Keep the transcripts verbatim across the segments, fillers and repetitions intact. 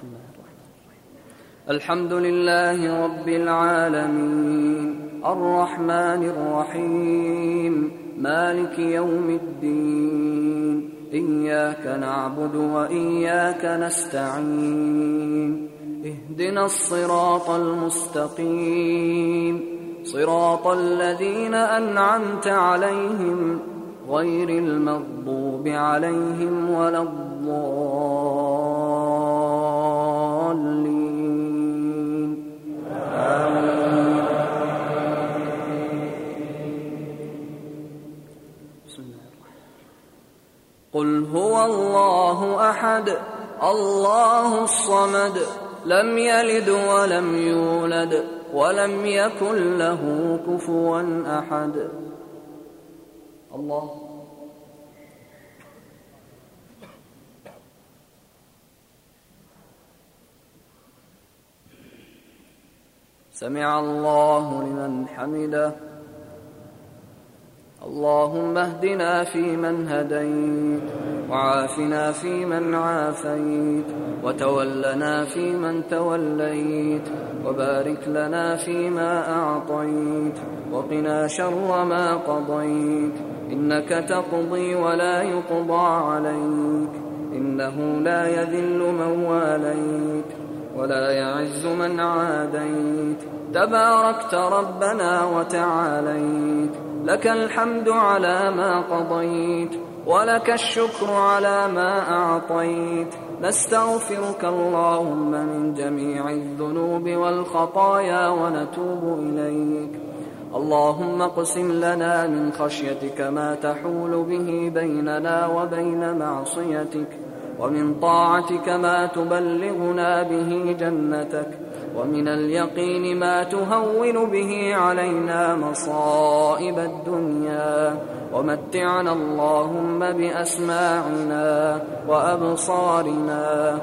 الحمد لله رب العالمين الرحمن الرحيم مالك يوم الدين إياك نعبد وإياك نستعين اهدنا الصراط المستقيم صراط الذين أنعمت عليهم غير المغضوب عليهم ولا الضالين آمين. قل هو الله أحد الله الصمد لم يلد ولم يولد ولم يكن له كفوا أحد. الله سمع الله لمن حمده. اللهم اهدنا فيمن هديت وعافنا فيمن عافيت وتولنا فيمن توليت وبارك لنا فيما أعطيت وقنا شر ما قضيت إنك تقضي ولا يقضى عليك إنه لا يذل من واليت ولا يعز من عاديت تباركت ربنا وتعاليت لك الحمد على ما قضيت ولك الشكر على ما أعطيت نستغفرك اللهم من جميع الذنوب والخطايا ونتوب إليك. اللهم اقسم لنا من خشيتك ما تحول به بيننا وبين معصيتك ومن طاعتك ما تبلغنا به جنتك ومن اليقين ما تهون به علينا مصائب الدنيا ومتعنا اللهم بأسماعنا وأبصارنا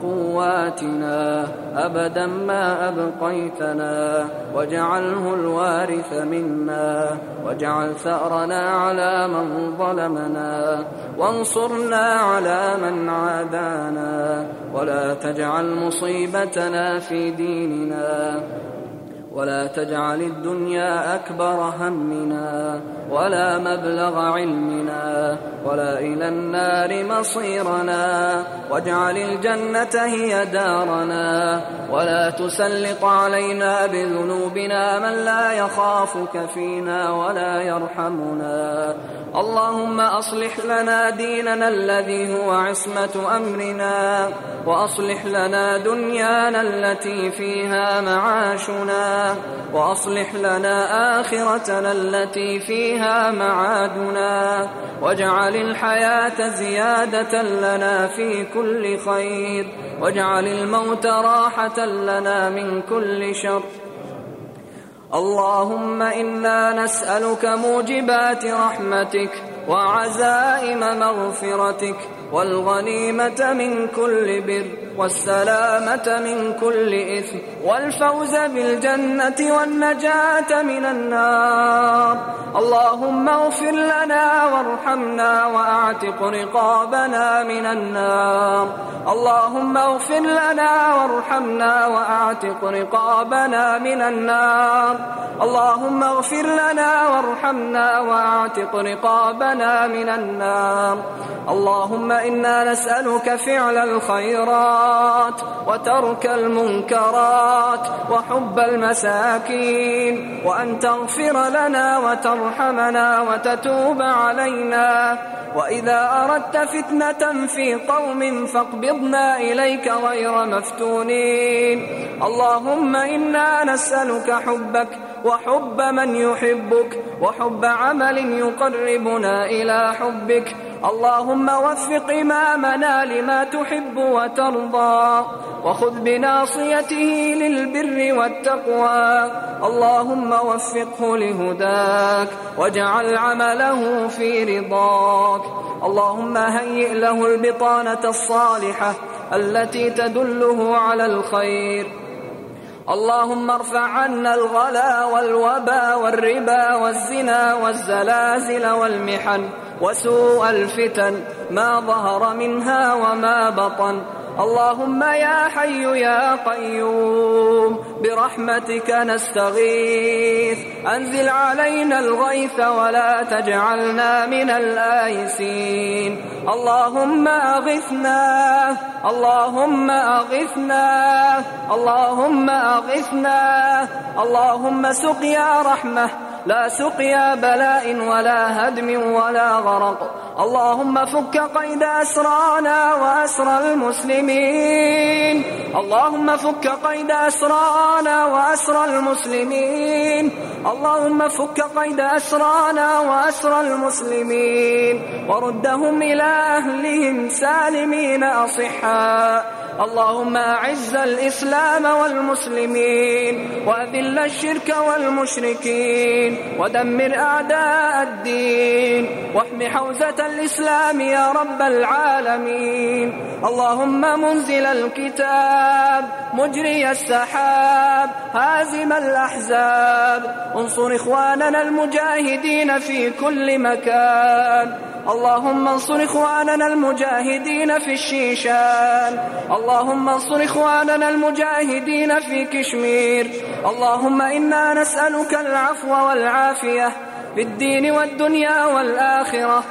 وقواتنا أبدا ما أبقيتنا واجعله الوارث منا واجعل ثأرنا على من ظلمنا وانصرنا على من عادانا ولا تجعل مصيبتنا في ديننا ولا تجعل الدنيا أكبر همنا ولا مبلغ علمنا ولا إلى النار مصيرنا واجعل الجنة هي دارنا ولا تسلط علينا بذنوبنا من لا يخافك فينا ولا يرحمنا. اللهم أصلح لنا ديننا الذي هو عصمة أمرنا وأصلح لنا دنيانا التي فيها معاشنا وأصلح لنا آخرتنا التي فيها معادنا واجعل الحياة زيادة لنا في كل خير واجعل الموت راحة لنا من كل شر. اللهم إنا نسألك موجبات رحمتك وعزائم مغفرتك والغنيمة من كل بر والسلامة من كل إثم والفوز بالجنة والنجاة من النار. اللهم اغفر لنا وارحمنا وأعتق رقابنا من النار. اللهم اغفر لنا وارحمنا وأعتق رقابنا من النار. اللهم اغفر لنا وارحمنا وأعتق رقابنا من النار. اللهم إنا نسألك فعل الخيرات وترك المنكرات وحب المساكين وأن تغفر لنا وترحمنا وتتوب علينا. وإذا أردت فتنة في قوم فاقبضنا إليك غير مفتونين. اللهم إنا نسألك حبك وحب من يحبك وحب عمل يقربنا إلى حبك. اللهم وفق إمامنا لما تحب وترضى وخذ بناصيته للبر والتقوى. اللهم وفقه لهداك واجعل عمله في رضاك. اللهم هيئ له البطانة الصالحة التي تدله على الخير. اللهم ارفع عنا الغلا والوبا والربا والزنا والزلازل والمحن وسوء الفتن ما ظهر منها وما بطن. اللهم يا حي يا قيوم برحمتك نستغيث أنزل علينا الغيث ولا تجعلنا من الآيسين. اللهم أغثنا اللهم أغثنا اللهم أغثنا اللهم سقيا رحمة لا سقيا بلاء ولا هدم ولا غرق. اللهم فك قيد أسرانا وأسر المسلمين اللهم فك قيد أسرانا وأسر المسلمين اللهم فك قيد أسرانا وأسر المسلمين وردهم إلى أهلهم سالمين أصحاء. اللهم أعز الإسلام والمسلمين وأذل الشرك والمشركين ودمر أعداء الدين واحم حوزة الإسلام يا رب العالمين. اللهم منزل الكتاب مجري السحاب هازم الأحزاب انصر إخواننا المجاهدين في كل مكان. اللهم انصر إخواننا المجاهدين في الشيشان اللهم انصر إخواننا المجاهدين في كشمير. اللهم إنا نسألك العفو والعافية في الدين والدنيا والآخرة.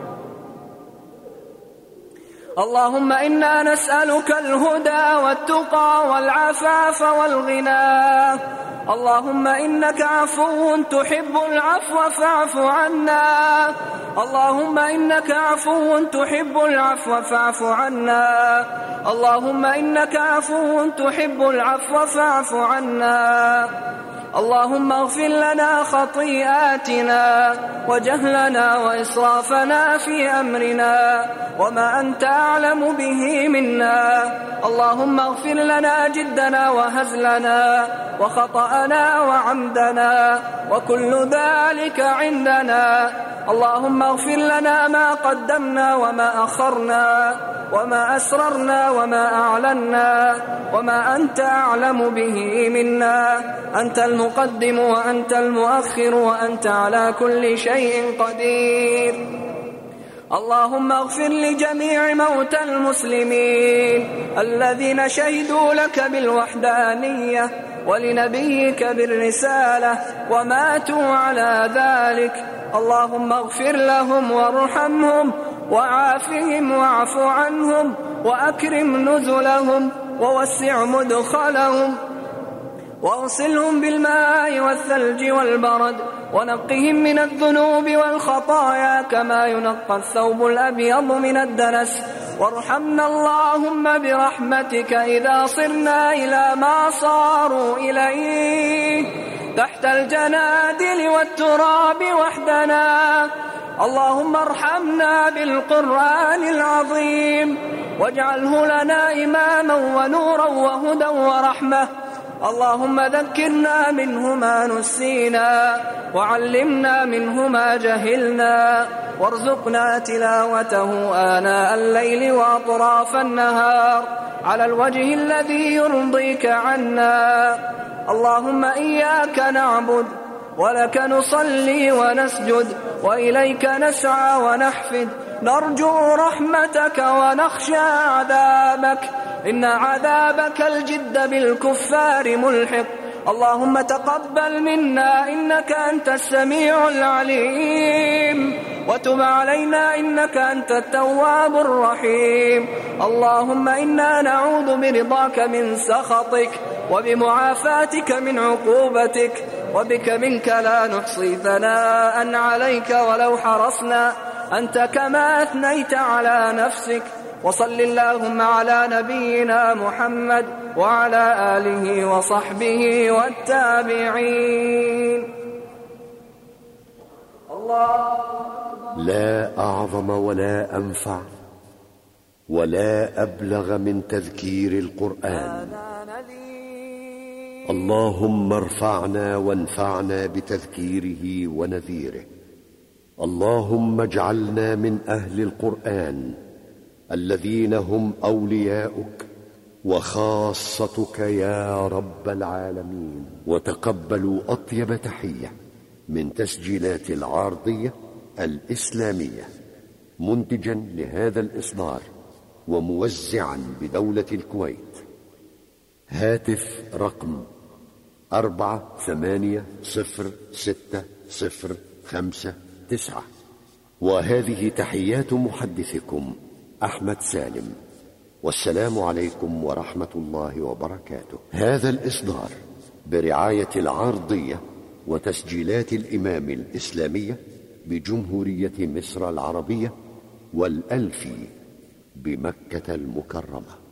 اللهم إنا نسألك الهدى والتقى والعفاف والغنى. اللهم إنك عفو تحب العفو فاعف عنا. اللهم إنك عفو تحب العفو فاعف عنا. اللهم إنك عفو تحب العفو فاعف عنا. اللهم اغفر لنا خطيئاتنا وجهلنا وإسرافنا في أمرنا وما أنت أعلم به منا. اللهم اغفر لنا جدنا وهزلنا وخطأنا وعمدنا وكل ذلك عندنا. اللهم اغفر لنا ما قدمنا وما أخرنا وما أسررنا وما أعلنا وما أنت أعلم به منا. أنت المقدم وأنت المؤخر وأنت على كل شيء قدير. اللهم اغفر لجميع موتى المسلمين الذين شهدوا لك بالوحدانية ولنبيك بالرسالة وماتوا على ذلك. اللهم اغفر لهم وارحمهم وعافهم واعف عنهم وأكرم نزلهم ووسع مدخلهم واغسلهم بالماء والثلج والبرد ونقهم من الذنوب والخطايا كما ينقى الثوب الأبيض من الدنس. وارحمنا اللهم برحمتك إذا صرنا إلى ما صاروا إليه تحت الجنادل والتراب وحدنا. اللهم ارحمنا بالقرآن العظيم واجعله لنا إماما ونورا وهدى ورحمة. اللهم ذكرنا منه ما نسينا وعلمنا منه ما جهلنا وارزقنا تلاوته آناء الليل وأطراف النهار على الوجه الذي يرضيك عنا. اللهم إياك نعبد ولك نصلي ونسجد وإليك نسعى ونحفد نرجو رحمتك ونخشى عذابك إن عذابك الجد بالكفار ملحق. اللهم تقبل منا إنك أنت السميع العليم وتب علينا إنك أنت التواب الرحيم. اللهم إنا نعوذ برضاك من سخطك وبمعافاتك من عقوبتك وبك منك لا نحصي ثناء عليك ولو حرصنا أنت كما أثنيت على نفسك. وصل اللهم على نبينا محمد وعلى آله وصحبه والتابعين. الله لا أعظم ولا أنفع ولا أبلغ من تذكير القرآن. اللهم ارفعنا وانفعنا بتذكيره ونذيره. اللهم اجعلنا من أهل القرآن الذين هم أولياؤك وخاصتك يا رب العالمين. وتقبلوا أطيب تحية من تسجيلات العارضية الإسلامية. منتجا لهذا الإصدار وموزعا بدولة الكويت. هاتف رقم أربعة ثمانية صفر ستة صفر خمسة تسعة. وهذه تحيات محدثكم أحمد سالم، والسلام عليكم ورحمة الله وبركاته. هذا الإصدار برعاية العارضية وتسجيلات الإمام الإسلامية بجمهورية مصر العربية والألفي بمكة المكرمة.